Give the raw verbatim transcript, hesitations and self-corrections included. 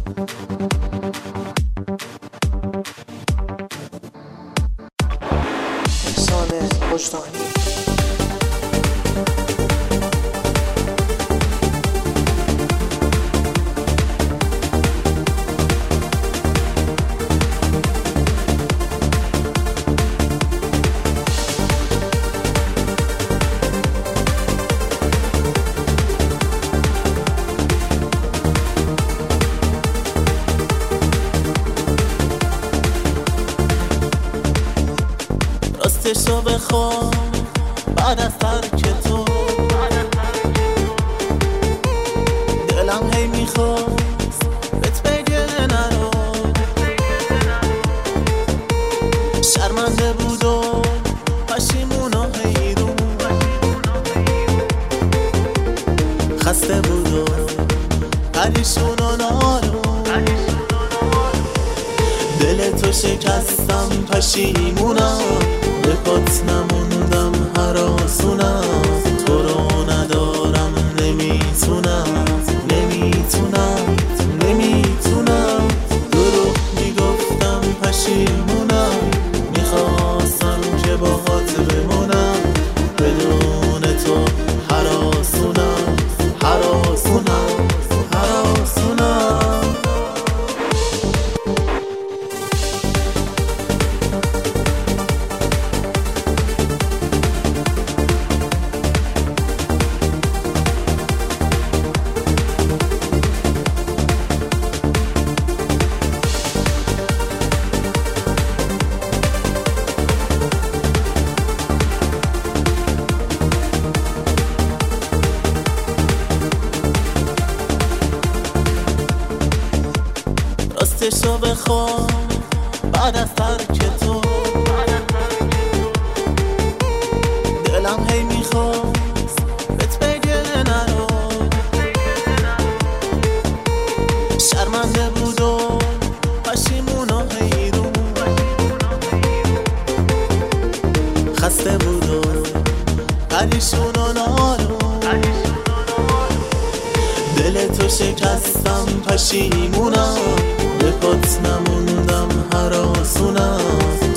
احسان وجدانی. راستشو بخوام بعد از ترک تو دلم هی میخواست بهت بگه نرو، شرمنده بود و پشیمون و حیرون، خسته بود و پریشون و نارون، دل تو شکستم پشیمونم، به پات نموندم هراسونم، تو رو ندارم نمیتونم نمیتونم نمیتونم، دروغ میگفتم پشیمونم، میخواستم که باهات بمونم، بدون تو هراسونم هراسونم هراسونم. راستشو بخوام بعد از ترک تو دلم هی میخواست بهت بگه نرو، شرمنده بود و پشیمون و حیرون، خسته بود و پریشون و نارون، دل تو شکستم پشیمونم، به پات نموندم هراسونم.